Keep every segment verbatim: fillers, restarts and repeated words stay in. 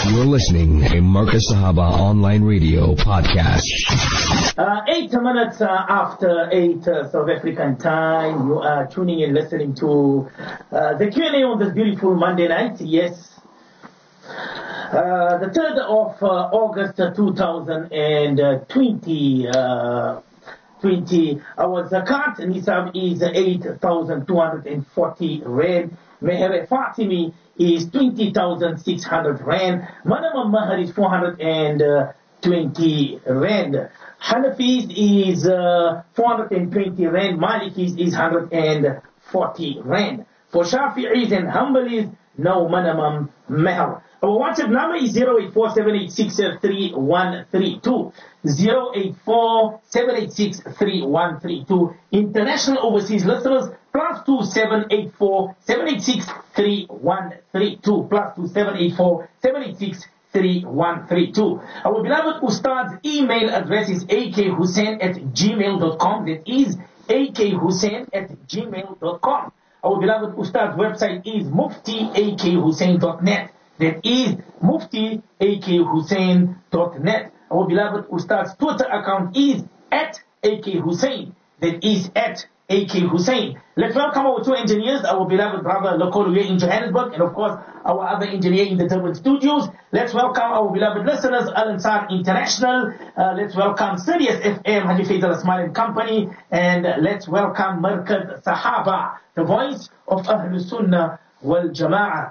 You're listening to Marcus Sahaba Online Radio Podcast. Uh, eight minutes uh, after eight uh, South African time, you are tuning in, listening to uh, the Q and A on this beautiful Monday night. Yes, uh, the third of uh, August uh, two thousand twenty. Uh, twenty. Our zakat nisab is eight thousand two hundred forty rand. Meher Fatimi is twenty thousand six hundred rand. Minimum mahar is four hundred twenty rand. Hanafis is uh, four hundred twenty rand. Malikis is one hundred forty rand. For Shafi'is and Hanbalis, no minimum mahar. Our WhatsApp number is zero eight four seven eight six three one three two. zero eight four seven eight six three one three two. International overseas listeners, plus two seven eight four seven eight six three one three two. Plus two seven eight four seven eight six three one three two. Our beloved Ustad's email address is akhussain at gmail dot com. That is akhussain at gmail dot com. Our beloved Ustad's website is mufti a k hussain dot net. That is mufti a k hussain dot net. Our beloved Ustad's Twitter account is at akhussain. That is at akhussain. Let's welcome our two engineers, our beloved brother Lokolo here in Johannesburg, and of course our other engineer in the Durban studios. Let's welcome our beloved listeners, Al Ansar International. Uh, let's welcome Sirius F M, Haji Faisal Asmal and Company, and let's welcome Markaz Sahaba, the voice of Ahlul Sunnah wal Jama'ah.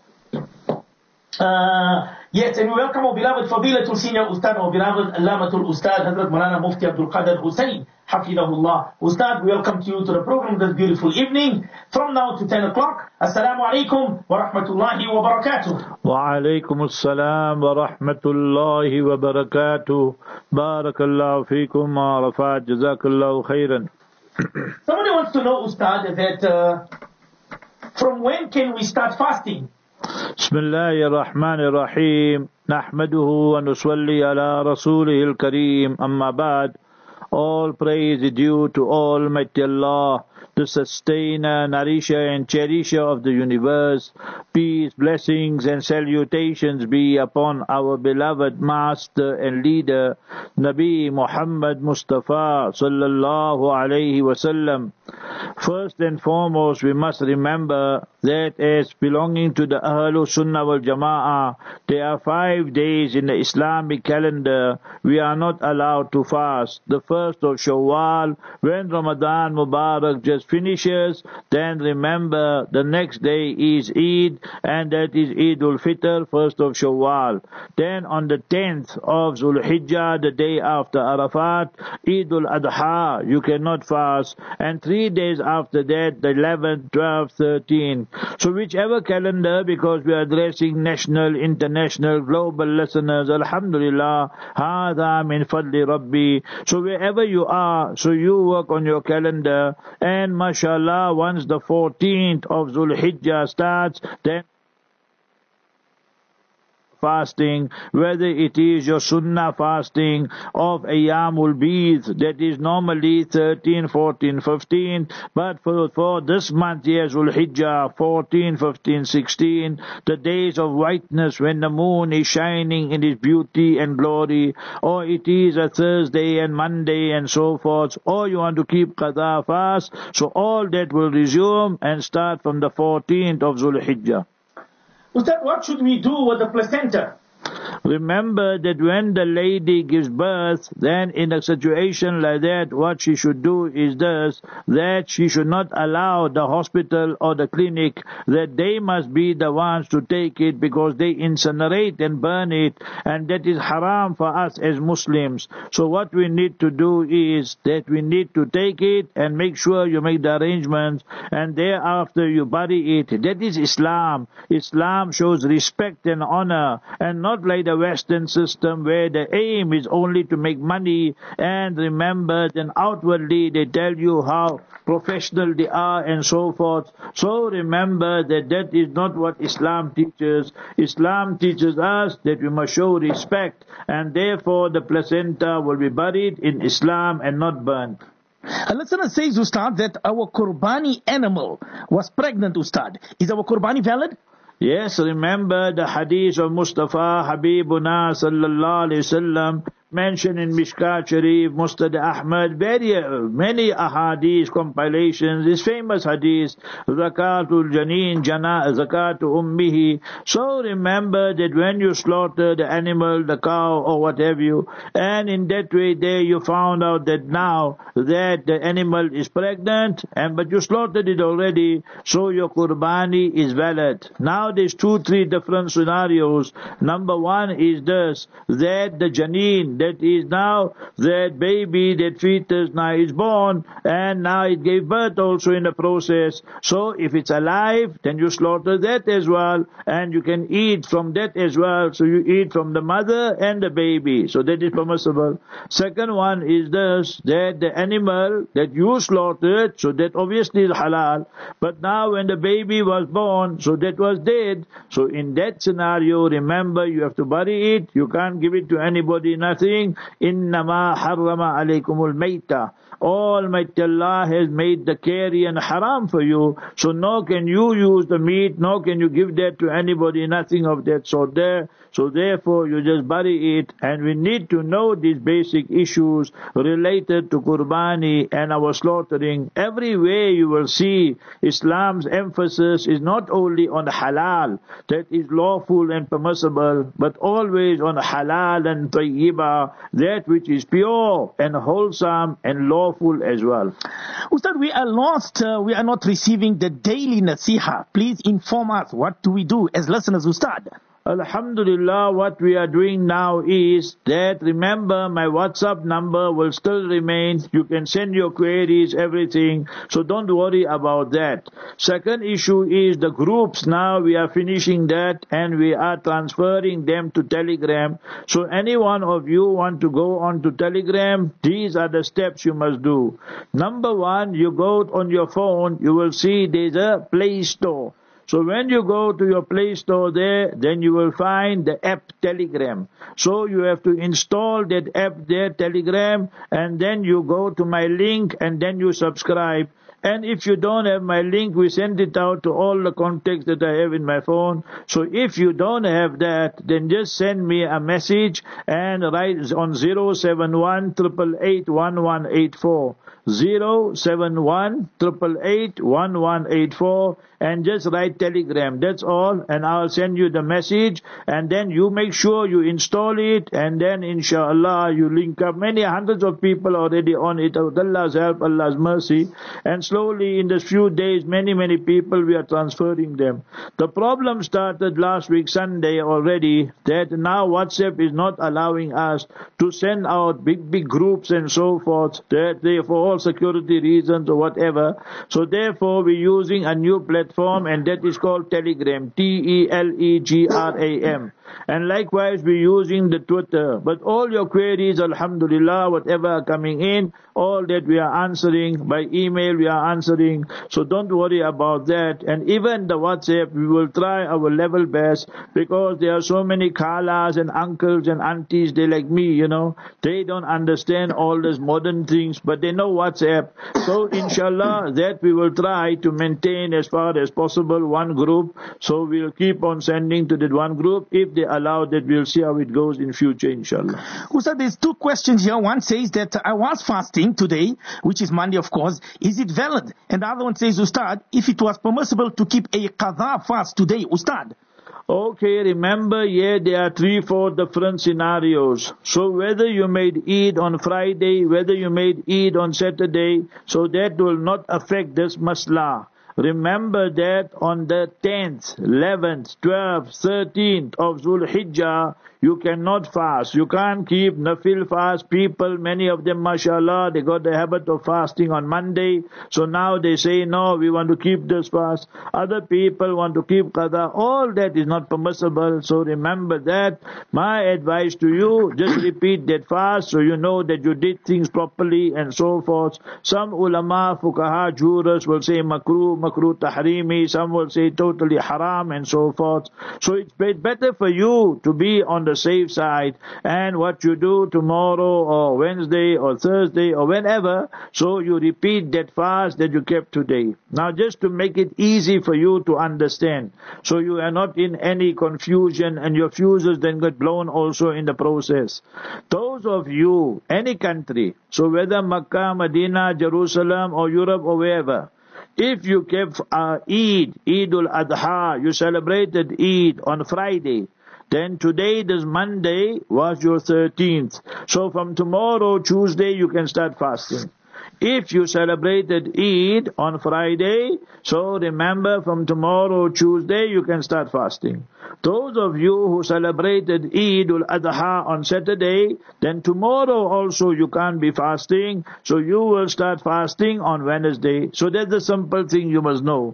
Uh, yes, and we welcome our beloved Fadilatul Senior Ustad, our beloved Allamatul Ustad, Hazrat Maulana Mufti Abdul Qadir Hussain, Hafidahullah. Ustad, we welcome to you to the program this beautiful evening. From now to ten o'clock, Assalamu alaikum wa rahmatullahi wa barakatuh. Wa alaikum assalam wa rahmatullahi wa barakatuh. Barakallahu feekum wa rafat, jazakallahu khairan. Somebody wants to know, Ustad, that uh, from when can we start fasting? بسم الله الرحمن الرحيم نحمده ونصلي على رسوله الكريم أما بعد. All praise is due to Almighty Allah, the sustainer, nourisher and cherisher of the universe. Peace, blessings and salutations be upon our beloved master and leader, Nabi Muhammad Mustafa sallallahu alayhi wasallam. First and foremost, we must remember that as belonging to the Ahlul Sunnah wal Jama'ah, there are five days in the Islamic calendar we are not allowed to fast. The first of Shawwal, when Ramadan Mubarak just finishes, then remember the next day is Eid, and that is Eid ul-Fitr, first of Shawwal. Then on the tenth of Zulhijjah, the day after Arafat, Eid ul-Adha, you cannot fast, and three days after that, the eleventh, twelfth, thirteenth. So whichever calendar, because we are addressing national, international, global listeners, Alhamdulillah, Hada min fadli Rabbi. So wherever you are, so you work on your calendar, and mashallah, once the fourteenth of Zulhijjah starts, then fasting, whether it is your sunnah fasting of Ayyamul Bid, that is normally thirteen, fourteen, fifteen, but for, for this month here, Zulhijjah, fourteen, fifteen, sixteen, the days of whiteness when the moon is shining in its beauty and glory, or it is a Thursday and Monday and so forth, or you want to keep Qadha fast, so all that will resume and start from the fourteenth of Zulhijjah. Ustad, what should we do with the placenta? Remember that when the lady gives birth, then in a situation like that, what she should do is this, that she should not allow the hospital or the clinic, that they must be the ones to take it, because they incinerate and burn it, and that is haram for us as Muslims. So what we need to do is that we need to take it and make sure you make the arrangements, and thereafter you bury it. That is Islam. Islam shows respect and honor, and not like the Western system where the aim is only to make money, and remember, then outwardly they tell you how professional they are and so forth. So remember that that is not what Islam teaches. Islam teaches us that we must show respect, and therefore the placenta will be buried in Islam and not burnt. A listener says, Ustad, that our Qurbani animal was pregnant, Ustad. Is our Qurbani valid? Yes, remember the hadith of Mustafa Habibuna sallallahu alayhi wasallam mentioned in Mishkat Sharif, Musnad Ahmad, very uh, many ahadith compilations. This famous hadith, Zakatul Janeen Jana Zakatul Ummihi. So remember that when you slaughter the animal, the cow or what have you, and in that way there you found out that now that the animal is pregnant, and but you slaughtered it already, so your qurbani is valid. Now there's two, three different scenarios. Number one is this, that the janeen, that is now that baby, that fetus now is born, and now it gave birth also in the process. So if it's alive, then you slaughter that as well, and you can eat from that as well. So you eat from the mother and the baby. So that is permissible. Second one is this, that the animal that you slaughtered, so that obviously is halal, but now when the baby was born, so that was dead. So in that scenario, remember, you have to bury it. You can't give it to anybody, nothing. Innama harrama alaykumul mayta. Almighty Allah has made the carrion haram for you, so nor can you use the meat, nor can you give that to anybody, nothing of that sort there. So therefore you just bury it, and we need to know these basic issues related to qurbani and our slaughtering. Everywhere you will see Islam's emphasis is not only on halal, that is lawful and permissible, but always on halal and tayyiba, that which is pure and wholesome and lawful as well. Ustad, we are lost. Uh, we are not receiving the daily nasiha. Please inform us. What do we do as listeners, Ustad? Alhamdulillah, what we are doing now is that, remember, my WhatsApp number will still remain. You can send your queries, everything. So don't worry about that. Second issue is the groups. Now we are finishing that and we are transferring them to Telegram. So any one of you want to go on to Telegram, these are the steps you must do. Number one, you go on your phone, you will see there's a Play Store. So when you go to your Play Store there, then you will find the app Telegram. So you have to install that app there, Telegram, and then you go to my link and then you subscribe. And if you don't have my link, we send it out to all the contacts that I have in my phone. So if you don't have that, then just send me a message and write on zero seven one, eight eight eight, one one eight four. zero seven one, eight eight eight, one one eight four, and just write Telegram. That's all, and I'll send you the message, and then you make sure you install it, and then inshallah you link up. Many hundreds of people already on it. With Allah's help, Allah's mercy, and slowly in the few days, many, many people, we are transferring them. The problem started last week Sunday already, that now WhatsApp is not allowing us to send out big, big groups and so forth, that they, for all security reasons or whatever. So therefore we're using a new platform, and that is called Telegram, T E L E G R A M. And likewise we're using the Twitter. But all your queries, alhamdulillah, whatever are coming in, all that we are answering. By email we are answering. So don't worry about that. And even the WhatsApp, we will try our level best, because there are so many khalas and uncles and aunties, they like me, you know. They don't understand all these modern things, but they know WhatsApp. So inshallah, that we will try to maintain as far as possible one group. So we'll keep on sending to that one group. If they allow that, we'll see how it goes in future, inshallah. Ustad, there's two questions here. One says that I was fasting today, which is Monday, of course. Is it valid? And the other one says, Ustad, if it was permissible to keep a qadha fast today, Ustad. Okay, remember, yeah, there are three, four different scenarios. So whether you made Eid on Friday, whether you made Eid on Saturday, so that will not affect this masla. Remember that on the tenth, eleventh, twelfth, thirteenth of Dhul Hijjah, you cannot fast. You can't keep nafil fast. People, many of them, mashallah, they got the habit of fasting on Monday. So now they say, no, we want to keep this fast. Other people want to keep qadha. All that is not permissible. So remember that. My advice to you, just repeat that fast so you know that you did things properly and so forth. Some ulama, fuqaha, jurors will say makruh, makruh tahrimi, some will say totally haram and so forth. So it's better for you to be on the safe side, and what you do tomorrow or Wednesday or Thursday or whenever, so you repeat that fast that you kept today. Now just to make it easy for you to understand, so you are not in any confusion and your fuses then get blown also in the process. Those of you, any country, so whether Makkah, Medina, Jerusalem or Europe or wherever, if you kept uh, Eid, Eid al-Adha, you celebrated Eid on Friday, then today, this Monday, was your thirteenth. So from tomorrow, Tuesday, you can start fasting. If you celebrated Eid on Friday, so remember from tomorrow, Tuesday, you can start fasting. Those of you who celebrated Eid al-Adha on Saturday, then tomorrow also you can't be fasting, so you will start fasting on Wednesday. So that's the simple thing you must know.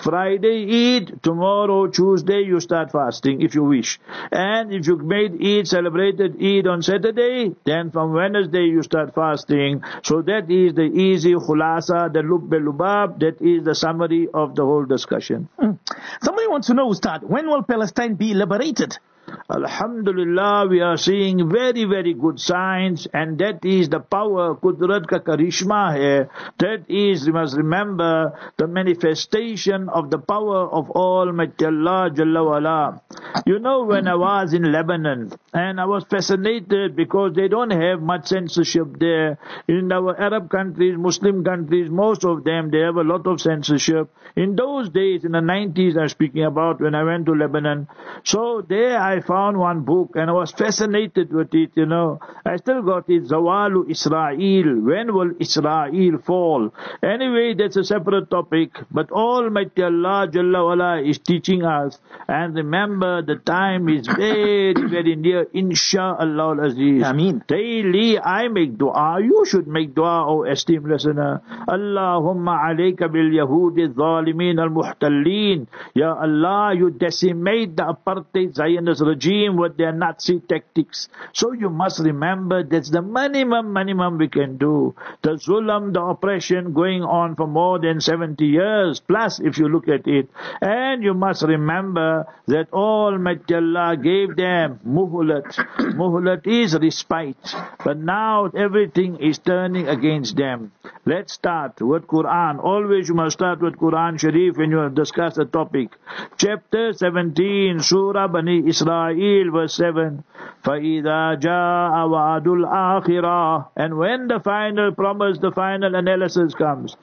Friday Eid, tomorrow Tuesday you start fasting if you wish. And if you made Eid, celebrated Eid on Saturday, then from Wednesday you start fasting. So that is the easy khulasa, the lub belubab, that is the summary of the whole discussion. Mm. Somebody wants to know, Ustad, when will Palestine be liberated? Alhamdulillah, we are seeing very, very good signs, and that is the power, Qudrat ka karishma hai. That is, you must remember, the manifestation of the power of Almighty Allah Jalla wala. You know, when I was in Lebanon, and I was fascinated because they don't have much censorship there. In our Arab countries, Muslim countries, most of them, they have a lot of censorship. In those days, in the nineties, I'm speaking about, when I went to Lebanon, so there I found one book and I was fascinated with it, you know. I still got it, Zawalu Israel. When will Israel fall? Anyway, that's a separate topic. But Almighty Allah Jalla wala is teaching us. And remember, the time is very, very near. Insha'Allah al-Aziz. Ameen. Daily I make dua. You should make dua, O esteemed listener. Allahumma alayka bil Yahudi zalimin al-muhtalleen. Ya Allah, you decimate the apartheid Zionist regime with their Nazi tactics. So you must remember that's the minimum, minimum we can do. The zulam, the oppression going on for more than seventy years plus if you look at it. And you must remember that Almighty Allah gave them muhlat. Muhlat is respite. But now everything is turning against them. Let's start with Quran. Always you must start with Quran Sharif when you discuss a topic. Chapter seventeen, Surah Bani Israel, verse seven. فَإِذَا جَاءَ وَعْدُ الْآخِرَةِ. And when the final promise, the final analysis comes,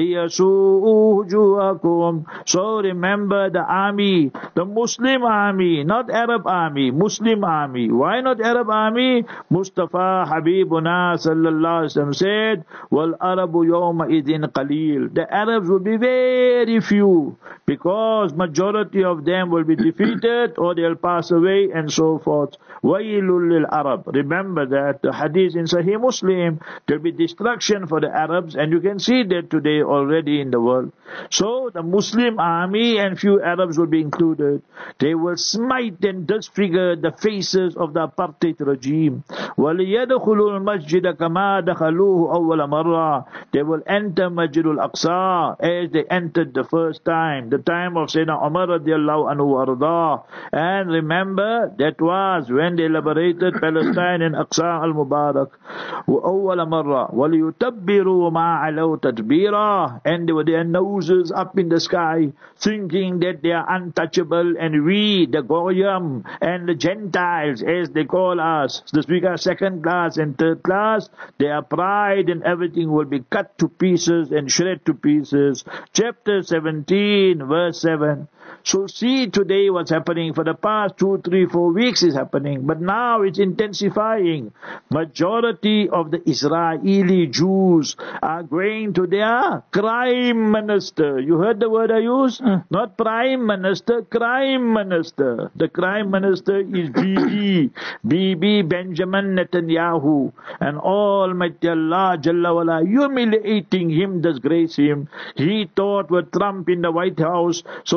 لِيَسُوءُ وُجُوهَكُمْ. So remember the army, the Muslim army, not Arab army, Muslim army. Why not Arab army? Mustafa Habibuna sallallahu alaihi wasallam said, وَالْأَرَبُ يَوْمَئِذٍ قَلِيلٌ. The Arabs will be very few because majority of them will be defeated or they'll pass away and so forth. Wailul lil Arab. Remember that the hadith in Sahih Muslim, there will be destruction for the Arabs, and you can see that today already in the world. So the Muslim army and few Arabs will be included. They will smite and disfigure the faces of the apartheid regime. وَلِيَدْخُلُوا الْمَسْجِدَ كَمَا دَخَلُوهُ أَوَّلَ مَرَّةٍ. They will enter Masjid al-Aqsa as they entered the first time, the time of Sayyidina Umar radiallahu anhu warda. And remember, that was when they liberated Palestine in Aqsa al-Mubarak. وَأَوَّلَ مَرَّةٍ وَلِيُتَبِّرُوا مَا عَلَوْا تَدْبِيرًا. And they were their noses up in the sky, thinking that they are untouchable, and we, the Goyim and the Gentiles, as they call us, this week are second class and third class, their pride and everything will be cut to pieces and shred to pieces. Chapter seventeen, verse seven. So see today what's happening. For the past two, three, four weeks is happening, but now it's intensifying. Majority of the Israeli Jews are going to their crime minister. You heard the word I use? Mm. Not prime minister, crime minister. The crime minister is Bibi, Bibi Benjamin Netanyahu. And Almighty Allah Jalla wala, humiliating him, disgrace him. He thought with Trump in the White House, so nobody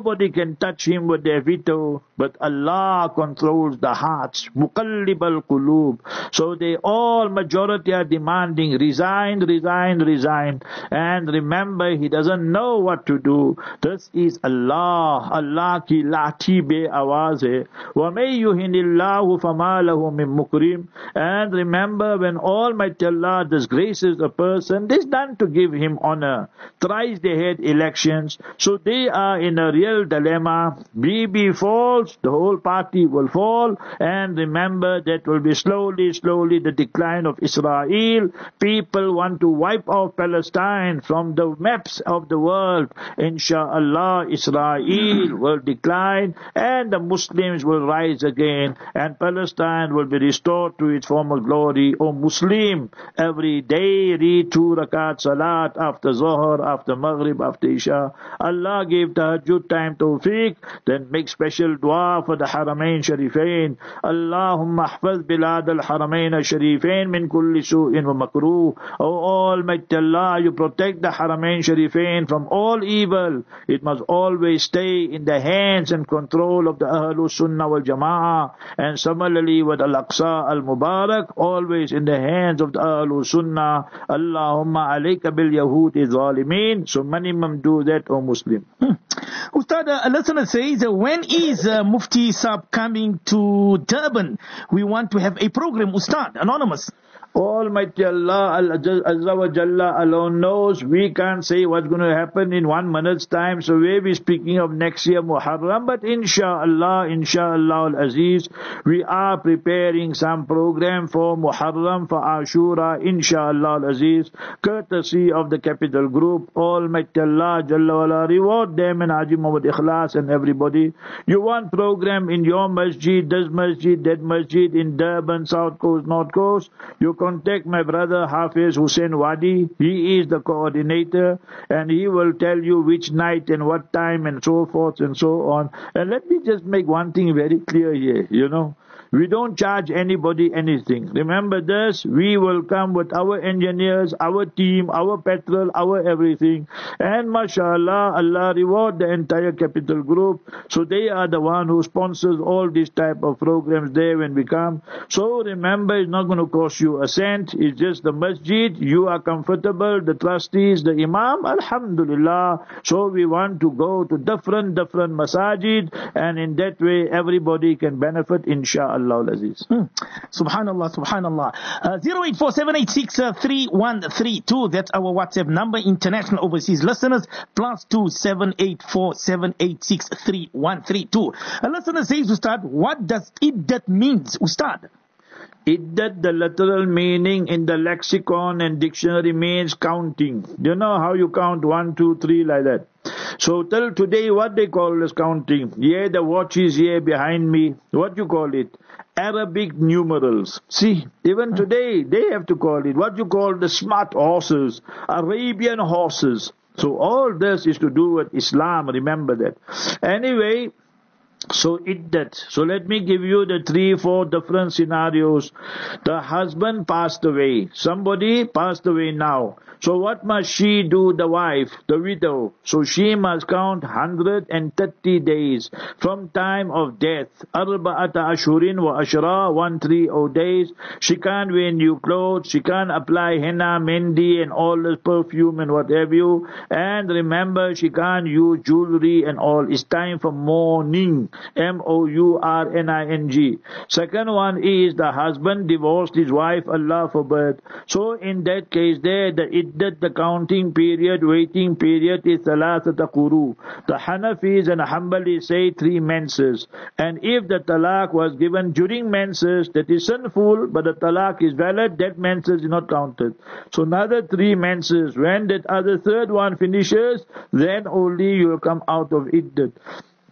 Nobody can touch him with their veto, but Allah controls the hearts. Muqallib al-qulub. So they all, majority are demanding, resign, resign, resign. And remember, he doesn't know what to do. This is Allah. Allah ki lati be awaz hai. Wa may yuhinillahu fama lahu min mukrim. And remember, when Almighty Allah disgraces a person, this is done to give him honor. Thrice they had elections, so they are in a real dilemma. Bibi falls, the whole party will fall, and remember that will be slowly, slowly the decline of Israel. People want to wipe off Palestine from the maps of the world. Insha'Allah, Israel will decline, and the Muslims will rise again, and Palestine will be restored to its former glory. O Muslim, every day read two rakat salat after Zohar, after Maghrib, after Isha. Allah gave tahajjud time tawfiq, then make special dua for the Haramain Sharifain. Allahumma ahfaz bilad al-Haramain Sharifain min kulli su'in wa makruh. O Almighty Allah, you protect the Haramain Sharifain from all evil. It must always stay in the hands and control of the Ahlus Sunnah wal Jama'ah, and similarly with Al-Aqsa al-Mubarak, always in the hands of the Ahlus Sunnah. Allahumma alayka bil Yahudi zalimin. So many mum do that, O Muslim. Hmm. Ustad, a listener says, when is uh, Mufti Saab coming to Durban? We want to have a program, Ustad, anonymous. Almighty Allah Azza wa Jalla alone knows. We can't say what's going to happen in one minute's time. So we'll be speaking of next year Muharram. But inshallah, inshallah al-Aziz, we are preparing some program for Muharram, for Ashura, inshallah al-Aziz, courtesy of the Capital Group. Almighty Allah Jalla wala reward them and Haji Muhammad Ikhlas and everybody. You want program in your masjid, this masjid, that masjid, in Durban, South Coast, North Coast, you contact my brother Hafiz Hussein Wadi. He is the coordinator, and he will tell you which night and what time and so forth and so on. And let me just make one thing very clear here, you know. We don't charge anybody anything. Remember this, we will come with our engineers, our team, our petrol, our everything. And mashallah, Allah reward the entire Capital Group. So they are the one who sponsors all these type of programs there when we come. So remember, it's not going to cost you a cent. It's just the masjid. You are comfortable, the trustees, the imam, alhamdulillah. So we want to go to different, different masajid, and in that way everybody can benefit, inshallah. Allah Aziz. Hmm. Subhanallah, Subhanallah. Uh, zero eight four seven eight six three one three two. That's our WhatsApp number. International overseas listeners, plus two seven eight four seven eight six three one three two. A listener says, Ustad, what does iddat means, Ustad? Iddat, the literal meaning in the lexicon and dictionary means counting. You know how you count one, two, three like that. So till today, what they call is counting. Yeah, the watch is here behind me. What you call it? Arabic numerals. See, even today, they have to call it. What you call the smart horses, Arabian horses. So all this is to do with Islam, remember that. Anyway, so iddat. So let me give you the three, four different scenarios. The husband passed away. Somebody passed away now. So what must she do, the wife, the widow? So she must count one hundred thirty days from time of death. Arba'ata ashurin wa ashra, one three oh days. She can't wear new clothes. She can't apply henna, mendi and all this perfume and what have you. And remember, she can't use jewelry and all. It's time for mourning. M O U R N I N G. Second one is the husband divorced his wife, Allah forbid. So in that case there, the iddat, the counting period, waiting period is thalathata quru. The Hanafis and Hanbalis say three menses. And if the talaq was given during menses, that is sinful, but the talaq is valid, that menses is not counted. So another three menses. When that other third one finishes, then only you will come out of iddat.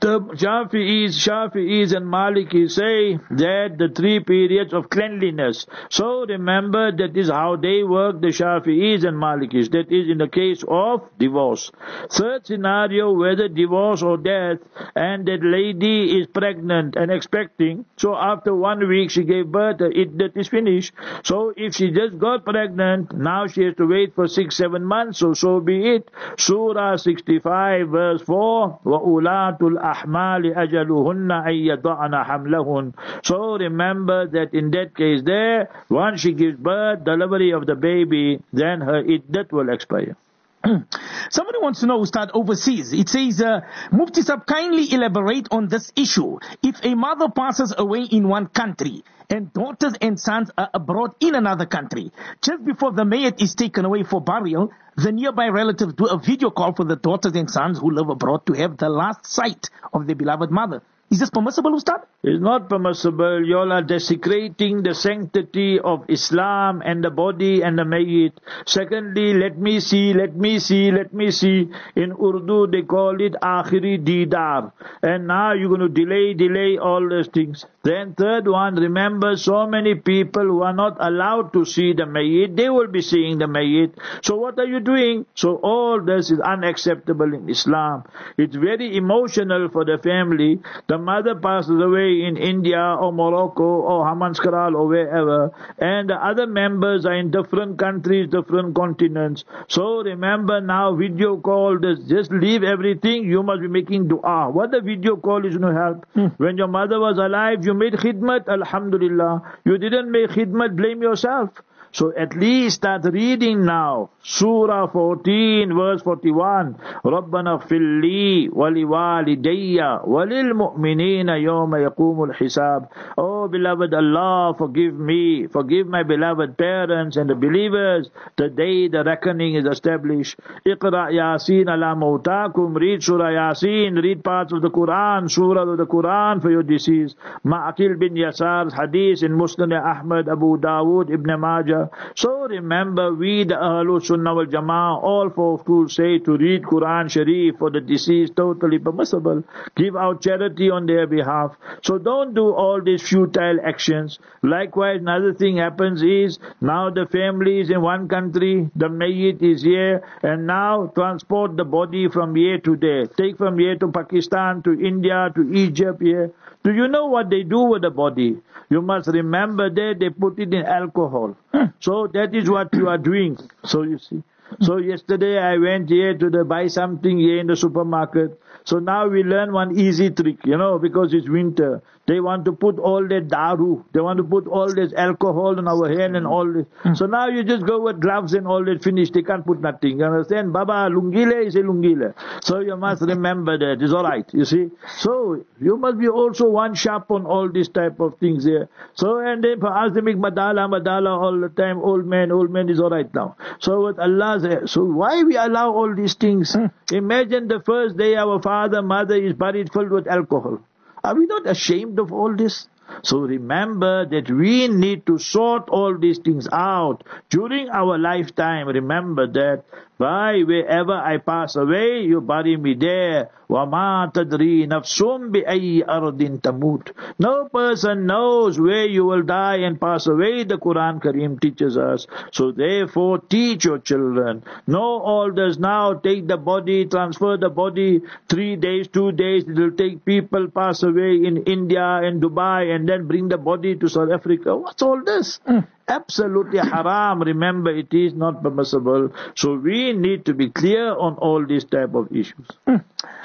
The Shafi'is, Shafi'is and Malikis say that the three periods of cleanliness. So remember, that is how they work, the Shafi'is and Malikis. That is in the case of divorce. Third scenario, whether divorce or death, and that lady is pregnant and expecting. So after one week she gave birth, it that is finished. So if she just got pregnant, now she has to wait for six, seven months. So so be it. Surah sixty-five, verse four. وَأُولَاتُ الْأَحْمَالِ أَجَلُهُنَّ أَن يَضَعْنَ حَمْلَهُنْ. So remember that in that case there, once she gives birth, delivery of the baby, then her iddat will expire. Somebody wants to know, Ustad, overseas. It says, uh, Mufti Sahib, kindly elaborate on this issue. If a mother passes away in one country and daughters and sons are abroad in another country, just before the mayyit is taken away for burial, the nearby relatives do a video call for the daughters and sons who live abroad to have the last sight of their beloved mother. Is this permissible, Ustad? It's not permissible. You all are desecrating the sanctity of Islam and the body and the mayyit. Secondly, let me see, let me see, let me see. In Urdu, they call it akhiri didar. And now you're going to delay, delay all those things. Then third one, remember, so many people who are not allowed to see the mayyit, they will be seeing the mayyit. So what are you doing? So all this is unacceptable in Islam. It's very emotional for the family. The mother passes away in India or Morocco or Hamanskaral or wherever, and the other members are in different countries, different continents. So remember now, video call, just leave everything. You must be making dua. What the video call is going to help? Hmm. When your mother was alive, you made khidmat, alhamdulillah. You didn't make khidmat, blame yourself. So at least start reading now. Surah fourteen, verse forty-one. رَبَّنَا اغْفِرْ لِي وَلِوَالِدَيَّ وَلِلْمُؤْمِنِينَ يَوْمَ يَقُومُ الْحِسَابِ. Oh beloved Allah, forgive me, forgive my beloved parents and the believers the day the reckoning is established. اقرأ ياسين على موتاكم. Read Surah Yasin, read parts of the Quran, Surah of the Quran for your deceased. Ma'aqil bin Yasar's hadith in Muslim Ahmad, Abu Dawood, Ibn Majah. So remember, we the Ahlul Sunnah wal Jama'ah, all four schools say to read Quran Sharif for the deceased, totally permissible. Give out charity on their behalf. So don't do all these futile actions. Likewise, another thing happens is, now the family is in one country, the mayyit is here, and now transport the body from here to there. Take from here to Pakistan, to India, to Egypt here. Do you know what they do with the body? You must remember that they put it in alcohol. So that is what you are doing. So you see. So yesterday I went here to the, buy something here in the supermarket. So now we learn one easy trick, you know, because it's winter. They want to put all that daru. They want to put all this alcohol in our hand and all this. Mm. So now you just go with gloves and all that finish. They can't put nothing. You understand? Baba, lungile is a lungile. So you must remember that. It's alright, you see. So you must be also one sharp on all these type of things here. So and then for us to make madala, madala all the time. Old man, old man is alright now. So with Allah says, so why we allow all these things? Mm. Imagine the first day our father, mother is buried filled with alcohol. Are we not ashamed of all this? So remember that we need to sort all these things out during our lifetime. Remember that by wherever I pass away, you bury me there. وَمَا تَدْرِي نَفْسٌ بِأَيِّ أَرْضٍ تَمُوتُ. No person knows where you will die and pass away, the Quran Kareem teaches us. So therefore teach your children. Know all this now. Take the body, transfer the body. Three days, two days, it will take people pass away in India and Dubai and then bring the body to South Africa. What's all this? Mm. Absolutely haram. Remember, it is not permissible. So we need to be clear on all these type of issues. Mm.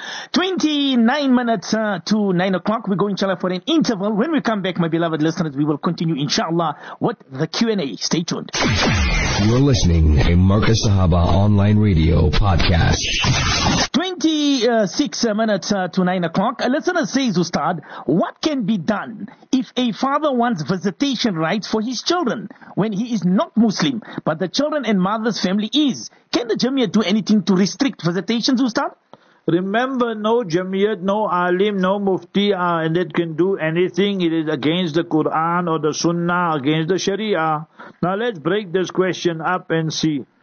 twenty-nine minutes uh, to nine o'clock. We're going, inshallah, for an interval. When we come back, my beloved listeners, we will continue, inshallah, with the Q and A. Stay tuned. You're listening to Marcus Sahaba Online Radio Podcast. twenty-six minutes uh, to nine o'clock. A listener says, Ustad, what can be done if a father wants visitation rights for his children when he is not Muslim, but the children and mother's family is? Can the Jamiyat do anything to restrict visitations, Ustad? Remember, no Jamiyat, no Alim, no Mufti uh, that can do anything. It is against the Quran or the Sunnah, against the Sharia. Now let's break this question up and see.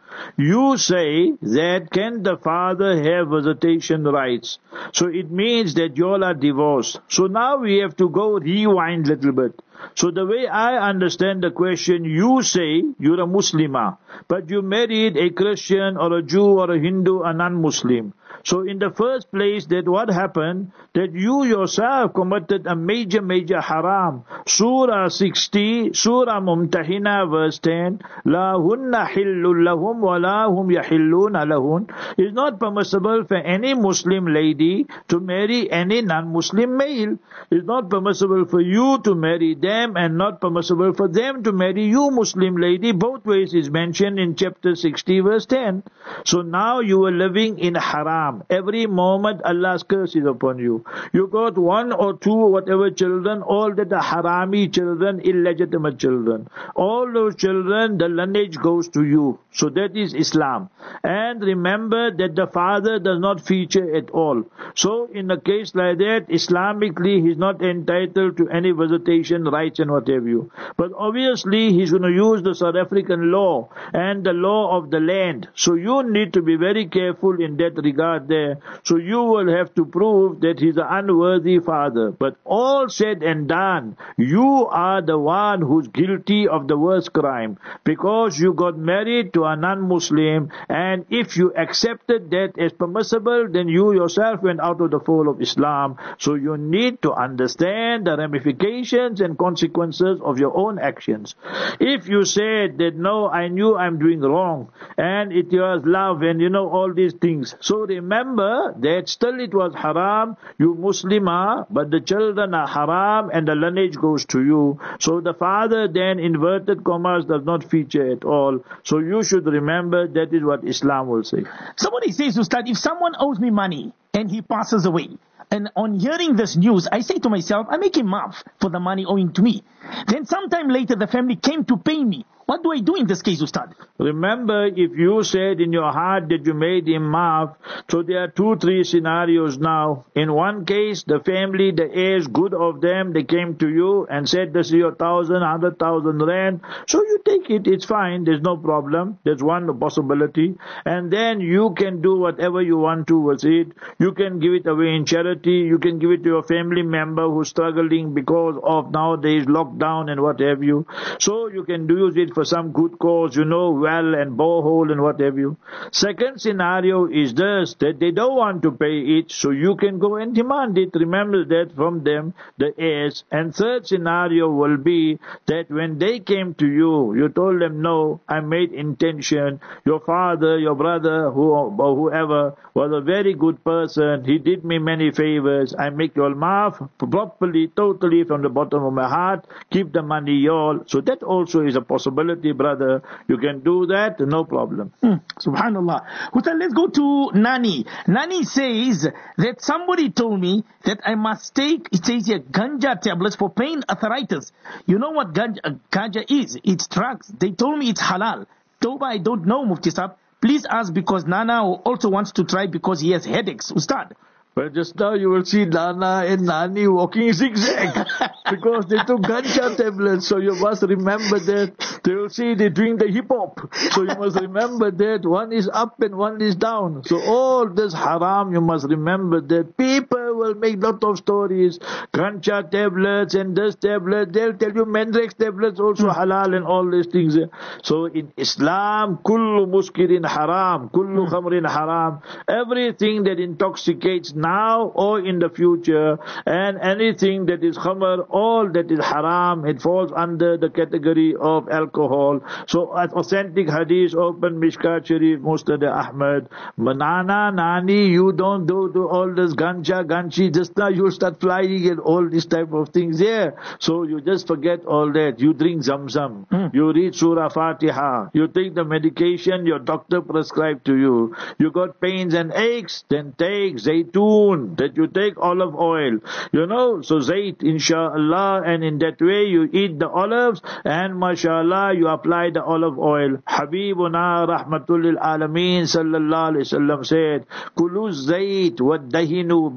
You say that can the father have visitation rights? So it means that you all are divorced. So now we have to go rewind a little bit. So the way I understand the question, you say you're a Muslimah, but you married a Christian or a Jew or a Hindu, a non-Muslim. So in the first place, that what happened, that you yourself committed a major, major haram. Surah sixty, Surah Mumtahina, verse ten, La hunna hillun lahum wa la hum yahilluna lahun. It's not permissible for any Muslim lady to marry any non-Muslim male. It's not permissible for you to marry them and not permissible for them to marry you, Muslim lady. Both ways is mentioned in chapter sixty, verse ten. So now you are living in haram. Every moment Allah's curse is upon you. You got one or two whatever children, all that are harami children, illegitimate children. All those children, the lineage goes to you. So that is Islam. And remember that the father does not feature at all. So in a case like that, Islamically he's not entitled to any visitation rights and what have you. But obviously he's going to use the South African law and the law of the land. So you need to be very careful in that regard there. So you will have to prove that he's an unworthy father. But all said and done, you are the one who's guilty of the worst crime, because you got married to a non-Muslim, and if you accepted that as permissible, then you yourself went out of the fold of Islam. So you need to understand the ramifications and consequences of your own actions. If you said that no, I knew I'm doing wrong, and it was love and you know all these things, so remember that still it was haram, you Muslimah, but the children are haram and the lineage goes to you. So the father then, inverted commas, does not feature at all. So you should remember that is what Islam will say. Somebody says, Ustad, if someone owes me money and he passes away, and on hearing this news, I say to myself, I make him maaf for the money owing to me. Then sometime later the family came to pay me. What do I do in this case, Ustad? Remember, if you said in your heart that you made him maaf, so there are two, three scenarios now. In one case, the family, the heirs, good of them, they came to you and said, this is your thousand, hundred thousand rand. So you take it, it's fine, there's no problem. There's one possibility. And then you can do whatever you want to with it. You can give it away in charity. You can give it to your family member who's struggling because of nowadays lockdown and what have you. So you can use it for some good cause, you know, well and borehole and what have you. Second scenario is this, that they don't want to pay it, so you can go and demand it. Remember that from them, the heirs. And third scenario will be that when they came to you, you told them, no, I made intention. Your father, your brother, who, or whoever, was a very good person. He did me many favors. I make you all maaf properly, totally from the bottom of my heart. Keep the money y'all. So that also is a possibility, brother. You can do that, no problem. Hmm. Subhanallah. Hussein, let's go to Nani. Nani says that somebody told me that I must take, it says here, ganja tablets for pain arthritis. You know what ganja, ganja is? It's drugs. They told me it's halal. Toba, I don't know, Mufti Sahib. Please ask, because Nana also wants to try because he has headaches. Ustad. But just now you will see Nana and Nani walking zigzag because they took ganja tablets. So you must remember that. They will see they're doing the hip hop. So you must remember that one is up and one is down. So all this haram, you must remember that. People will make lot of stories. Ganja tablets and this tablet. They'll tell you Menrex tablets also halal and all these things. So in Islam, kullu muskirin haram, kullu khamrin haram. Everything that intoxicates now or in the future, and anything that is khamr, all that is haram, it falls under the category of alcohol. So as authentic hadith, open Mishkat Sharif, Musnad Ahmad, Nana, Nani, you don't do, do all this ganja, ganchi, just now you start flying and all these type of things there. So you just forget all that. You drink Zamzam, mm. you read Surah Fatiha, you take the medication your doctor prescribed to you. You got pains and aches, then take Zaytun, that you take olive oil, you know, so zayt, inshallah, and in that way you eat the olives, and mashallah, you apply the olive oil. Habibuna rahmatul lil alameen sallallahu alayhi wasallam said, kulu zayt wa dahinu bihi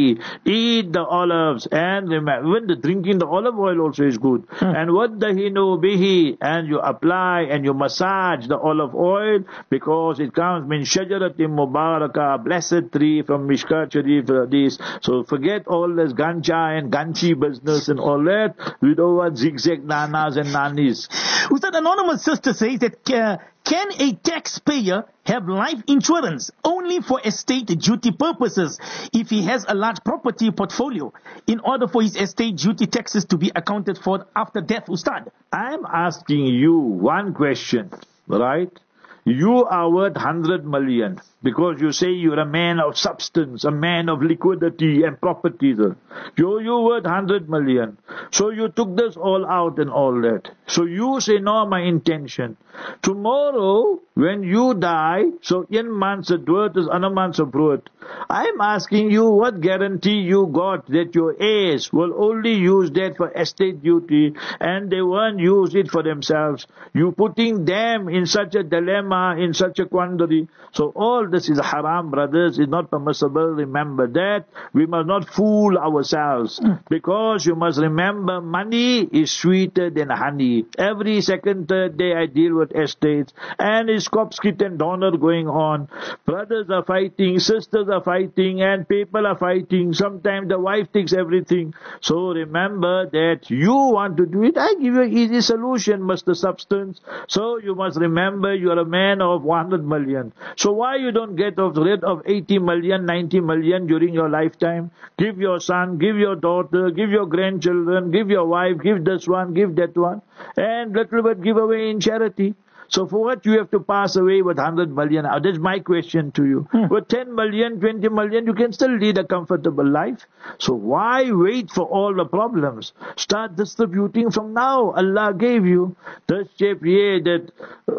bihi. Eat the olives, and remember, even the drinking the olive oil also is good. Hmm. And waddahinu bihi, and you apply and you massage the olive oil, because it comes min shajaratin mubarakah, blessed tree from Mishkat Sharif hadith. So forget all this gancha and ganchi business and all that. We don't want zigzag nanas and nanis. Ustad, anonymous sister says that uh, can a taxpayer have life insurance only for estate duty purposes if he has a large property portfolio in order for his estate duty taxes to be accounted for after death, Ustad? I'm asking you one question, right? You are worth one hundred million because you say you're a man of substance, a man of liquidity and property. You, you're worth one hundred million. So you took this all out and all that. So you say, no, my intention. Tomorrow, when you die, so in months of worth is another month's of worth. I'm asking you what guarantee you got that your heirs will only use that for estate duty and they won't use it for themselves. You putting them in such a dilemma, in such a quandary. So all this is haram, brothers. It's not permissible. Remember that. We must not fool ourselves. Because you must remember, money is sweeter than honey. Every second, third day I deal with estates. And it's Kopskit and donor going on. Brothers are fighting, sisters are fighting, and people are fighting. Sometimes the wife takes everything. So remember that you want to do it. I give you an easy solution, Mister Substance. So you must remember you are a man of one hundred million. So why you don't get rid of eighty million, ninety million during your lifetime? Give your son, give your daughter, give your grandchildren, give your wife, give this one, give that one, and little bit give away in charity. So for what you have to pass away with one hundred million? Now, that's my question to you. Hmm. With ten million, twenty million, you can still lead a comfortable life. So why wait for all the problems? Start distributing from now. Allah gave you. This chap here that,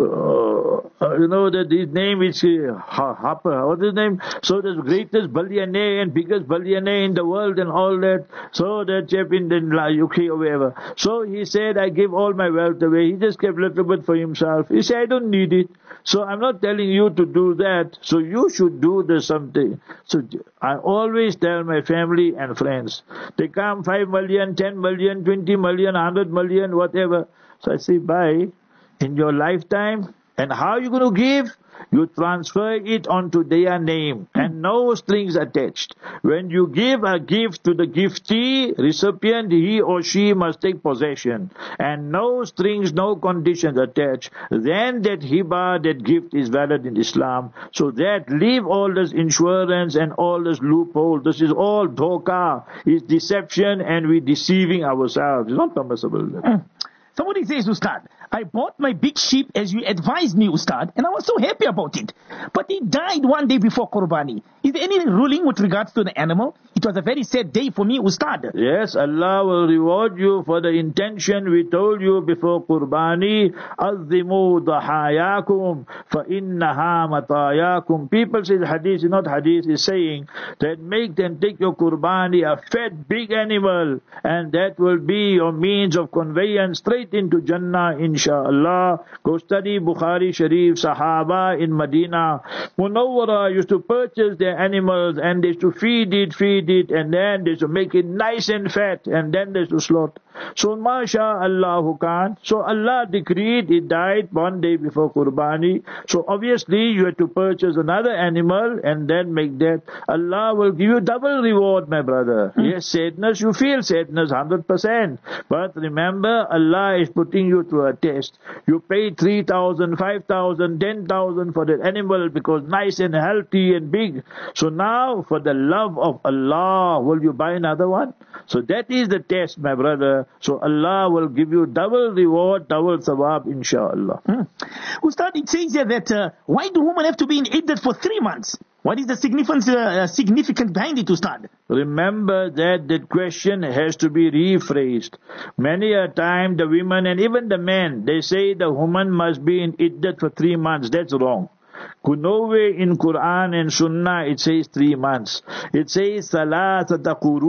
uh, you know, that his name is uh, Harper. What's his name? So the greatest billionaire and biggest billionaire in the world and all that. So that chap in the U K or wherever. So he said, I give all my wealth away. He just kept a little bit for himself. You say, I don't need it. So I'm not telling you to do that. So you should do this something. So I always tell my family and friends, they come five million, ten million, twenty million, one hundred million, whatever. So I say, bye. In your lifetime, and how are you going to give? You transfer it onto their name and no strings attached. When you give a gift to the giftee, recipient, he or she must take possession. And no strings, no conditions attached. Then that hiba, that gift is valid in Islam. So that leave all this insurance and all this loophole. This is all dhoka. It's deception and we're deceiving ourselves. It's not permissible. Mm. Somebody says, Ustad, I bought my big sheep as you advised me, Ustad, and I was so happy about it. But it died one day before Qurbani. Is there any ruling with regards to the animal? It was a very sad day for me, Ustad. Yes, Allah will reward you for the intention we told you before Qurbani. Azzimu dahayakum fa innaha matayakum. People say hadith is not hadith, is saying that make them take your Qurbani, a fat big animal, and that will be your means of conveyance straight into Jannah, inshallah. Go study Bukhari Sharif, Sahaba in Medina. Munawwara used to purchase their animals and they used to feed it, feed it, and then they used to make it nice and fat, and then they used to slaughter. So, MashaAllah who can't. So, Allah decreed it died one day before Qurbani. So, obviously, you have to purchase another animal and then make that. Allah will give you double reward, my brother. Hmm. Yes, sadness, you feel sadness one hundred percent. But remember, Allah is putting you through a test. You pay three thousand, five thousand, ten thousand for that animal because nice and healthy and big. So now, for the love of Allah, will you buy another one? So that is the test, my brother. So Allah will give you double reward, double thawab, inshallah. Hmm. Ustad, it says here that uh, why do women have to be in iddat for three months? What is the significance, uh, significance behind it, Ustad? Remember that that question has to be rephrased. Many a time the women and even the men, they say the woman must be in iddat for three months. That's wrong. Nowhere in Quran and Sunnah it says three months. It says salatata quru.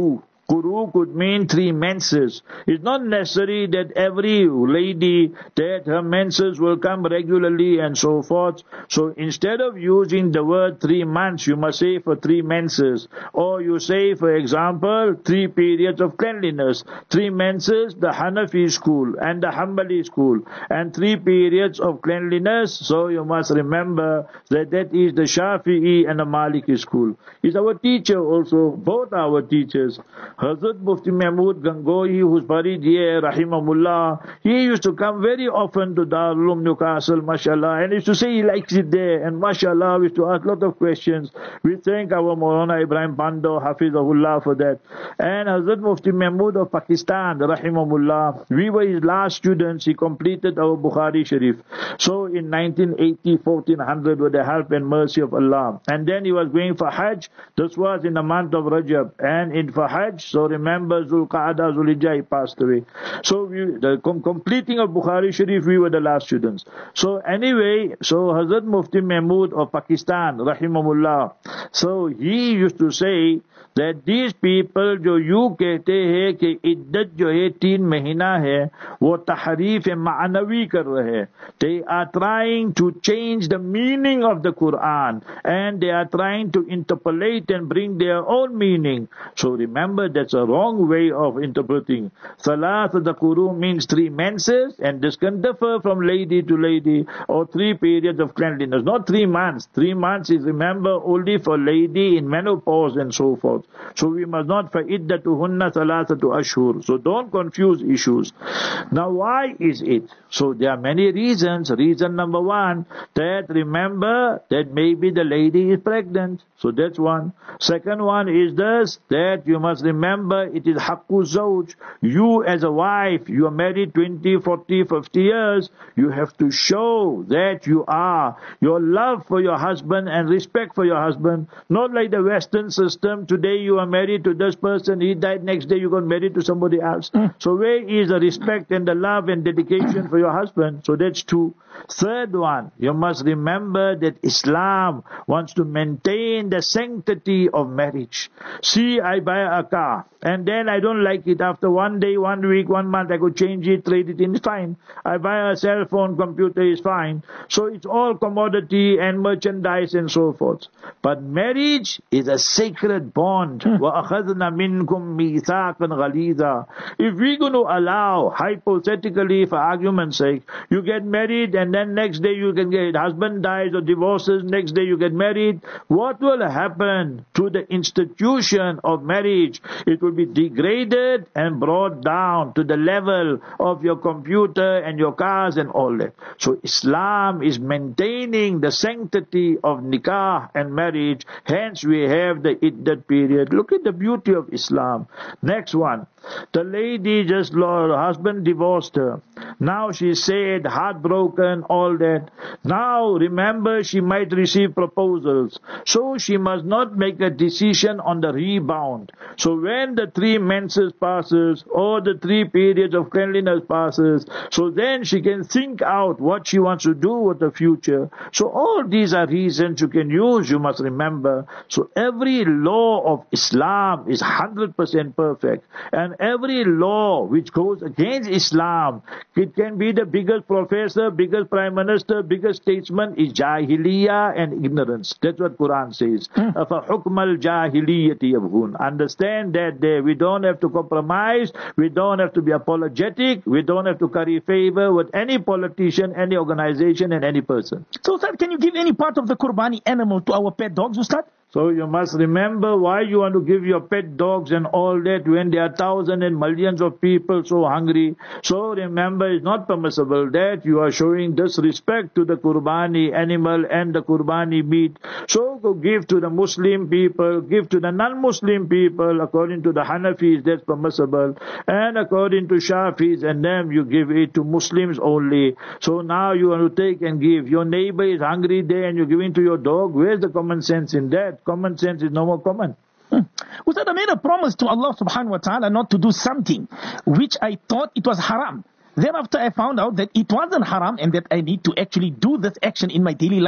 Quru could mean three menses. It's not necessary that every lady, that her menses will come regularly and so forth. So instead of using the word three months, you must say for three menses. Or you say, for example, three periods of cleanliness. Three menses, the Hanafi school and the Hanbali school. And three periods of cleanliness. So you must remember that that is the Shafi'i and the Maliki school. He's our teacher also, both our teachers. Hazrat Mufti Mahmud Gangohi, who's buried here, Rahimahullah, he used to come very often to Darul Uloom Newcastle, mashallah, and he used to say he likes it there, and mashallah, we used to ask a lot of questions. We thank our Maulana Ibrahim Pando, Hafizahullah, for that. And Hazrat Mufti Mahmud of Pakistan, Rahimahullah, we were his last students. He completed our Bukhari Sharif. So in nineteen eighty, fourteen hundred, with the help and mercy of Allah. And then he was going for Hajj. This was in the month of Rajab. And in for Hajj, so remember Zulqa'adah, Zulhijjah, he passed away. So we, the com- completing of Bukhari Sharif, we were the last students. So anyway, so Hazrat Mufti Mahmud of Pakistan, Rahimahullah, so he used to say that these people जो यूं कहते हैं कि इद्दत जो है तीन महीना है वो तहरीफ मानवी कर रहे हैं. They are trying to change the meaning of the Quran and they are trying to interpolate and bring their own meaning. So remember, that's a wrong way of interpreting. Salat the Quru means three menses, and this can differ from lady to lady, or three periods of cleanliness, not three months. Three months is, remember, only for lady in menopause and so forth. So we must not fa'iddatuhunna thalathatu ashhur. So don't confuse issues. Now why is it? So there are many reasons. Reason number one, that remember that maybe the lady is pregnant. So that's one. Second one is this, that you must remember it is haqqu zawj. You as a wife, you are married twenty, forty, fifty years. You have to show that you are, your love for your husband and respect for your husband. Not like the Western system. Today you are married to this person, he died, next day you got married to somebody else. Mm. So where is the respect and the love and dedication for your husband? So that's two. Third one, you must remember that Islam wants to maintain the sanctity of marriage. See, I buy a car and then I don't like it. After one day, one week, one month, I could change it, trade it in, it's fine. I buy a cell phone, computer is fine. So it's all commodity and merchandise and so forth. But marriage is a sacred bond. وَأَخَذْنَا مِنْكُمْ مِيثَاقًا غَلِيظًا. If we're going to allow, hypothetically, for argument's sake, you get married and then next day you can get, husband dies or divorces, next day you get married, what will happen to the institution of marriage? It will be degraded and brought down to the level of your computer and your cars and all that. So Islam is maintaining the sanctity of nikah and marriage. Hence we have the iddat period. Look at the beauty of Islam. Next one. The lady just lost, her husband divorced her. Now she said, heartbroken, all that. Now remember, she might receive proposals. So she must not make a decision on the rebound. So when the three menses passes, or the three periods of cleanliness passes, so then she can think out what she wants to do with the future. So all these are reasons you can use, you must remember. So every law of Islam is one hundred percent perfect. And every law which goes against Islam, it can be the biggest professor, biggest prime minister, biggest statesman, is jahiliyyah and ignorance. That's what Quran says. فَحُكْمَ الْجَاهِلِيَّةِ يَبْغُونَ. Understand that there, we don't have to compromise, we don't have to be apologetic, we don't have to curry favor with any politician, any organization and any person. So sir, can you give any part of the Qurbani animal to our pet dogs, Ustad? So you must remember why you want to give your pet dogs and all that when there are thousands and millions of people so hungry. So remember, it's not permissible that you are showing disrespect to the Qurbani animal and the Qurbani meat. So go give to the Muslim people, give to the non-Muslim people. According to the Hanafis, that's permissible. And according to Shafis and them, you give it to Muslims only. So now you want to take and give. Your neighbor is hungry there and you're giving to your dog. Where's the common sense in that? Common sense is no more common. Hmm. Ustad, I made a promise to Allah subhanahu wa ta'ala not to do something which I thought it was haram. Thereafter I found out that it wasn't haram and that I need to actually do this action in my daily life.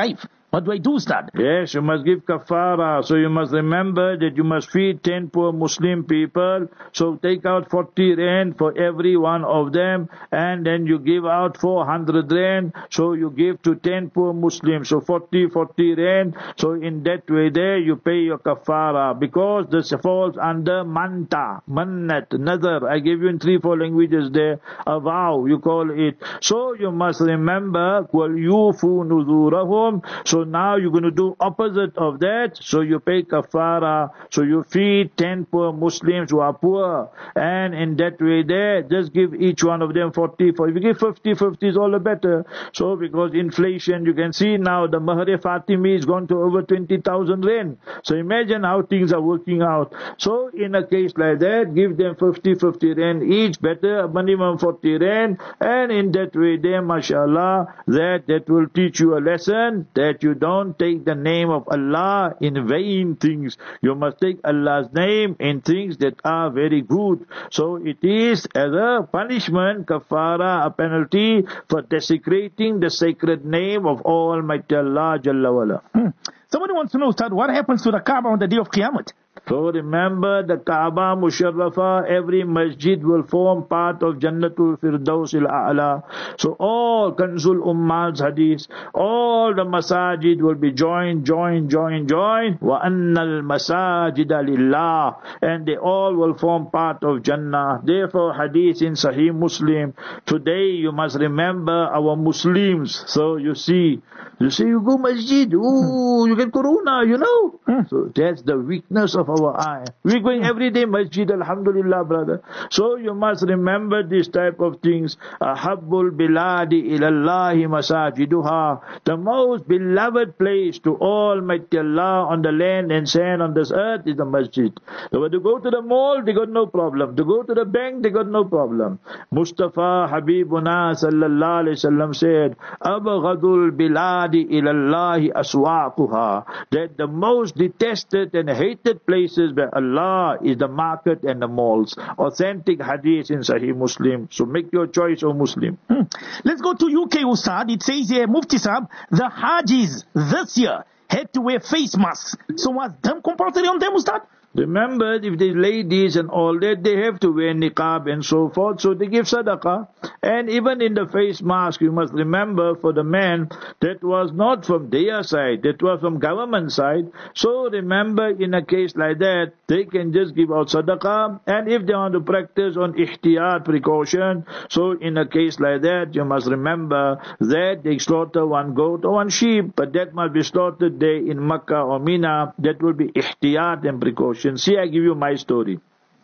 What do I do, Ustad? Yes, you must give kafara. So you must remember that you must feed ten poor Muslim people. So take out forty rand for every one of them, and then you give out four hundred rand. So you give to ten poor Muslims. So forty, forty rand. So in that way there you pay your kafara, because this falls under manta, mannat, nazar. I gave you in three, four languages there. A vow, you call it. So you must remember, وَلْيُوفُوا نُذُورَهُمْ. So now you're going to do opposite of that. So you pay kafara. So you feed ten poor Muslims who are poor. And in that way there, just give each one of them forty. For if you give fifty, fifty is all the better. So because inflation, you can see now the Mahar Fatimi is gone to over twenty thousand rand. So imagine how things are working out. So in a case like that, give them fifty, fifty rand each, better minimum forty rand. And in that way there, mashallah, that, that will teach you a lesson that you don't take the name of Allah in vain things. You must take Allah's name in things that are very good. So it is as a punishment, kafara, a penalty for desecrating the sacred name of Almighty Allah Jalla wala. Hmm. Somebody wants to know, Ustad, what happens to the Kaaba on the day of Qiyamah? So remember, the Kaaba Musharrafa, every masjid will form part of Jannatul Firdaus al-A'la. So all Kanzul Ummal's hadith, all the masajid will be joined, joined, joined, joined. Wa annal masajida lillah. And they all will form part of Jannah. Therefore, hadith in Sahih Muslim. Today you must remember our Muslims. So you see, you see, you go masjid, ooh, you get corona, you know. Hmm. So that's the weakness of our eye. We're going every day masjid, alhamdulillah, brother. So you must remember this type of things. Ahabbul biladi ilallahi masajiduha. The most beloved place to Almighty Allah on the land and sand on this earth is the masjid. So when to go to the mall, they got no problem. To go to the bank, they got no problem. Mustafa Habibuna sallallahu alayhi wasallam said, Abghadul biladi ilallahi aswaquha. That the most detested and hated places by Allah is the market and the malls. Authentic hadith in Sahih Muslim. So make your choice, O Muslim. Hmm. Let's go to U K, Ustad. It says here, Mufti Sahab, the Hajis this year had to wear face masks. So was them compulsory on them, Ustad? Remember, if the ladies and all that, they have to wear niqab and so forth, so they give sadaqah. And even in the face mask, you must remember, for the men, that was not from their side, that was from government side. So remember, in a case like that, they can just give out sadaqah. And if they want to practice on ihtiyat, precaution, so in a case like that, you must remember that they slaughter one goat or one sheep, but that must be slaughtered there in Makkah or Mina. That will be ihtiyat and precaution. See, I give you my story.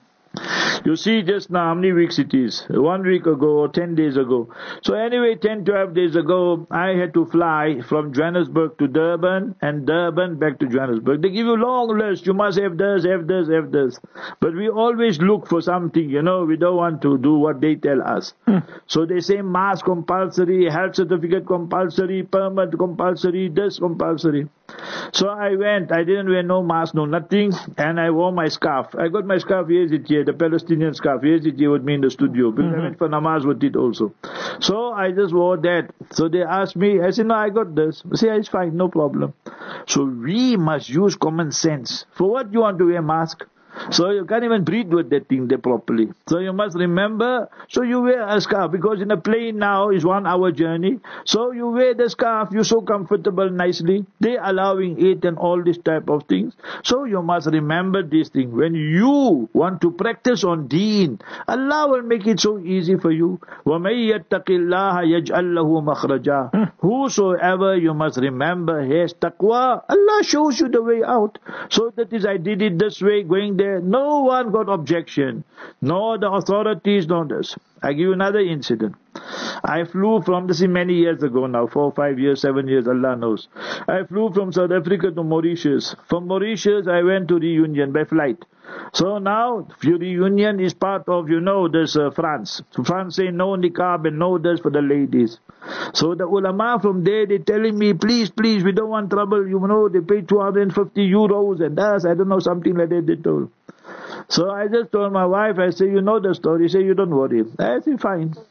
You see just now how many weeks it is. One week ago or ten days ago. So anyway, ten, twelve days ago, I had to fly from Johannesburg to Durban and Durban back to Johannesburg. They give you long list. You must have this, have this, have this. But we always look for something, you know. We don't want to do what they tell us. Hmm. So they say mask compulsory, health certificate compulsory, permit compulsory, this compulsory. So I went, I didn't wear no mask, no nothing, and I wore my scarf. I got my scarf, here's it here, the Palestinian scarf, here's it here with me in the studio, because mm-hmm. I went for namaz with it also. So I just wore that. So they asked me, I said, no, I got this. I said, it's fine, no problem. So we must use common sense. For what you want to wear a mask? So you can't even breathe with that thing there properly. So you must remember, so you wear a scarf, because in a plane now is one hour journey. So you wear the scarf, you're so comfortable nicely. They're allowing it and all this type of things. So you must remember this thing. When you want to practice on deen, Allah will make it so easy for you. وَمَن يَتَّقِ اللَّهَ يَجْعَلْ لَهُ مَخْرَجًا. Whosoever, you must remember, has taqwa, Allah shows you the way out. So that is, I did it this way, going there. No one got objection, nor the authorities, nor this. I give you another incident. I flew from, this is many years ago now, four, five years, seven years, Allah knows. I flew from South Africa to Mauritius. From Mauritius, I went to Reunion by flight. So now, Reunion is part of, you know, this uh, France. So France say no niqab and no this for the ladies. So the ulama from there, they telling me, please, please, we don't want trouble. You know, they pay two hundred fifty euros and that's, I don't know, something like that they told. So I just told my wife, I say, you know the story. She say, you don't worry. I say, fine. Mm.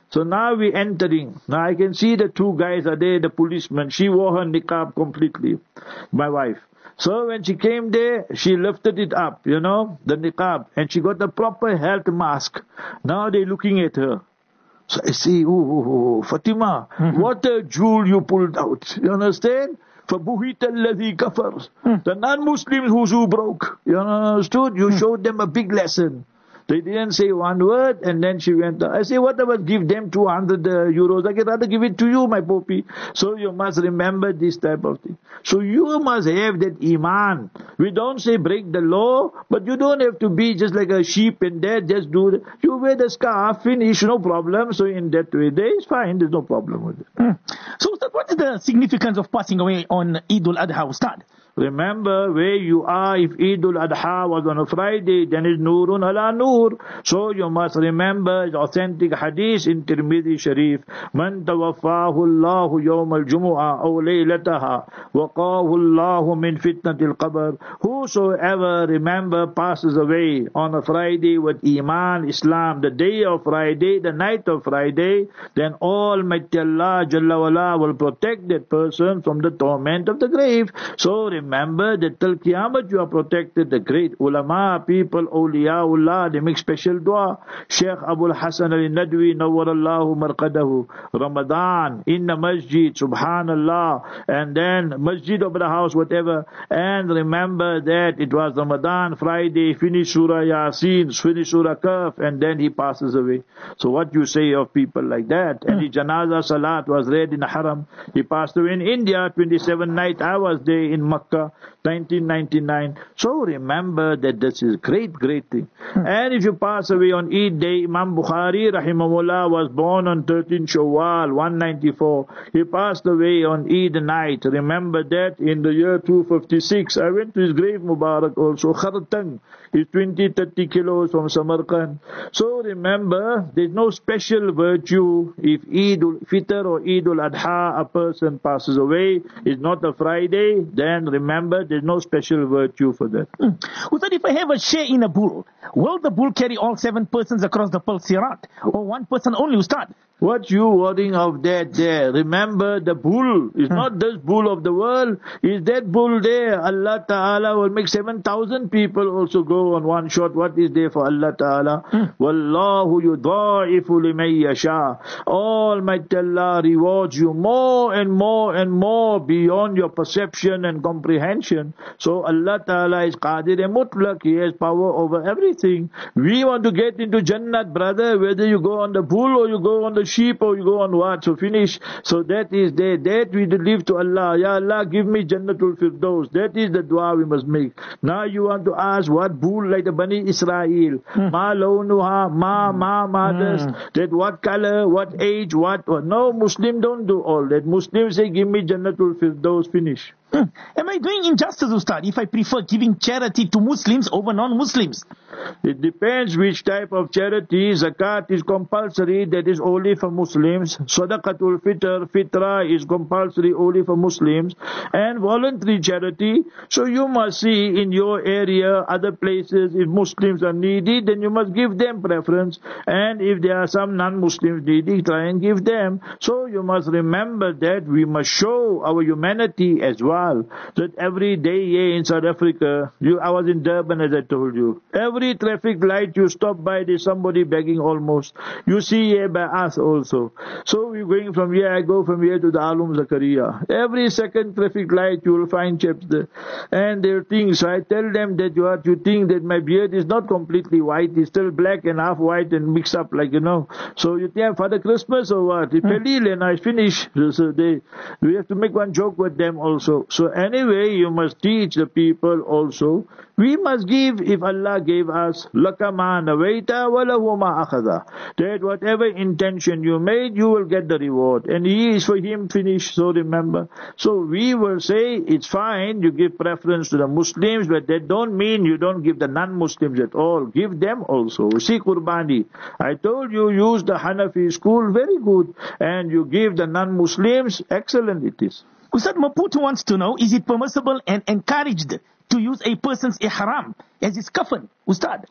So now we're entering. Now I can see the two guys are there, the policemen. She wore her niqab completely, my wife. So when she came there, she lifted it up, you know, the niqab, and she got the proper health mask. Now they're looking at her. So I say, oh, oh, oh Fatima, mm-hmm. what a jewel you pulled out. You understand? فَبُهِتَ الَّذِي كَفَرْ mm. The non-Muslims who's who broke. You understood? You mm. showed them a big lesson. They didn't say one word, and then she went, I say, what about give them two hundred uh, euros? I can rather give it to you, my poppy. So you must remember this type of thing. So you must have that iman. We don't say break the law, but you don't have to be just like a sheep and that, just do it. You wear the scarf, finish, no problem. So in that way, there is fine, there's no problem with it. Mm. So Ustad, what is the significance of passing away on Eid al-Adha, Ustad? Remember where you are. If Eid al-Adha was on a Friday, then it's Nurun ala Nur. So you must remember the authentic hadith in Tirmidhi Sharif. Man tawaffahu Allahu yawm al-Jumu'ah aw laylataha waqahu Allahu min fitnatil qabr. Whosoever, remember, passes away on a Friday with Iman, Islam, the day of Friday, the night of Friday, then Almighty Allah Jalla wala will protect that person from the torment of the grave. So remember that till Qiyamah you are protected. The great ulama, people, awliyaullah, they make special dua. Sheikh Abul Hasan al-Nadwi, nawwarallahu marqadahu, Ramadan, in the masjid, subhanallah, and then masjid of the house, whatever. And remember that it was Ramadan, Friday, finish Surah Yasin, finish Surah Kahf, and then he passes away. So what you say of people like that? And the Janaza Salat was read in the Haram. He passed away in India, twenty-seven night. I was there in Makkah, nineteen ninety-nine. So remember that this is great, great thing. Hmm. And if you pass away on Eid day, Imam Bukhari, rahimahullah, was born on thirteenth Shawwal, one ninety-four. He passed away on Eid night. Remember that in the year two fifty-six. I went to his grave Mubarak also. Khartang is twenty, thirty kilos from Samarkand. So remember, there's no special virtue if Eid al-Fitr or Eid al-Adha, a person passes away, it's not a Friday, then remember there's no special virtue for that. Mm. Ustad, if I have a share in a bull, will the bull carry all seven persons across the Pul Sirat? Or one person only, Ustad? What you worrying of that there? Remember the bull is hmm. not this bull of the world. Is that bull there? Allah Ta'ala will make seven thousand people also go on one shot. What is there for Allah Ta'ala? Hmm. Wallahu yudha'ifu liman yasha. Almighty Allah rewards you more and more and more beyond your perception and comprehension. So Allah Ta'ala is Qadir and Mutlaq. He has power over everything. We want to get into Jannat, brother, whether you go on the bull or you go on the sheep or you go on what, so finish. So that is there, that we live to Allah. Ya Allah, give me Jannatul Firdaus. That is the dua we must make. Now you want to ask what bull like the Bani Israel, hmm. ma launuha, ma, ma, mothers, hmm. that what color, what age, what, what. No, Muslim don't do all that. Muslims say, give me Jannatul Firdaus, finish. Hmm. Am I doing injustice, Ustad, if I prefer giving charity to Muslims over non-Muslims? It depends which type of charity. Zakat is compulsory, that is only for Muslims. Sadaqatul Fitr, Fitra is compulsory only for Muslims. And voluntary charity, so you must see in your area, other places, if Muslims are needy, then you must give them preference. And if there are some non-Muslims needy, try and give them. So you must remember that we must show our humanity as well. That every day here in South Africa, you, I was in Durban as I told you. Every traffic light you stop by, there's somebody begging almost. You see here by us also. So we're going from here, I go from here to the Alum Zakaria. Every second traffic light you will find chaps there. And they'll think, so I tell them that you, are, you think that my beard is not completely white, it's still black and half white and mixed up like, you know. So you think, Father Christmas or what? It's Pelil and I finish. So they, we have to make one joke with them also. So anyway, you must teach the people also. We must give if Allah gave us lakama nawaita walahu ma akhadha. That whatever intention you made, you will get the reward. And He is for Him finished. So remember. So we will say it's fine. You give preference to the Muslims, but that don't mean you don't give the non-Muslims at all. Give them also. See Qurbani. I told you use the Hanafi school, very good. And you give the non-Muslims, excellent it is. Ustad, Maputo wants to know, is it permissible and encouraged to use a person's ihram as his kafan, Ustad?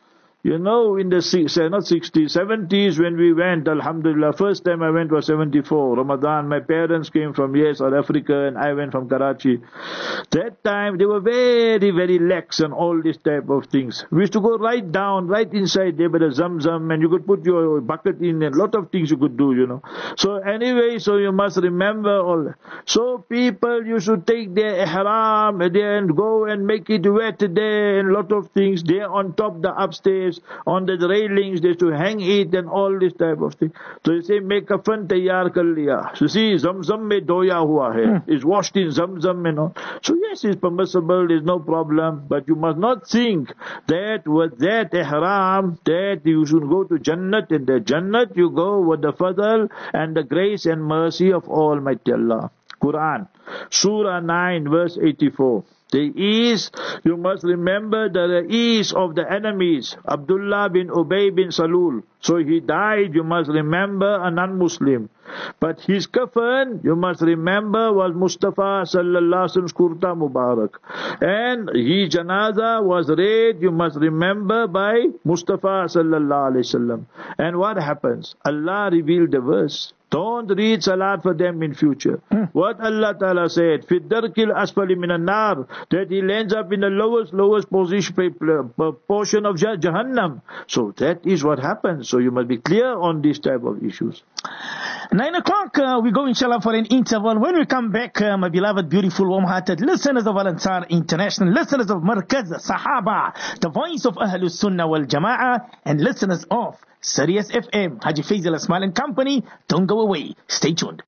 You know, in the, say, not sixties, seventies when we went, alhamdulillah, first time I went was seventy-four, Ramadan. My parents came from, yes, South Africa, and I went from Karachi. That time, they were very, very lax on all this type of things. We used to go right down, right inside there by the Zamzam, and you could put your bucket in, and a lot of things you could do, you know. So anyway, so you must remember all that. So people used to take their ihram and then go and make it wet there, and a lot of things. There on top, the upstairs, on the railings, they used to hang it and all this type of thing. So you say, make kafan tayyar kar liya. So see, Zamzam mein doya hua hai. It's washed in Zamzam and all. So yes, it's permissible, there's no problem. But you must not think that with that ihram, that you should go to Jannat. In the Jannat, you go with the fadl and the grace and mercy of Almighty Allah. Quran, Surah nine, verse eighty-four. There is, you must remember, the ease of the enemies, Abdullah bin Ubay bin Salul. So he died, you must remember, a non-Muslim. But his kafan, you must remember, was Mustafa sallallahu alaihi wasallam's kurta mubarak. And his janaza was read, you must remember, by Mustafa sallallahu alaihi wasallam. And what happens? Allah revealed the verse. Don't read salat for them in future. Hmm. What Allah Ta'ala said, فِي الدَّرْكِ الْأَسْفَلِ مِنَ النَّارِ, that he lands up in the lowest, lowest position, portion of Jahannam. So that is what happens. So you must be clear on these type of issues. Nine o'clock, uh, we go inshallah for an interval. When we come back, uh, my beloved, beautiful, warm-hearted listeners of Al-Ansar International, listeners of Markaz Sahaba, the voice of Ahlus Sunnah wal Jama'ah, and listeners of Sirius F M, Haji Faisal Asmal and Company. Don't go away. Stay tuned.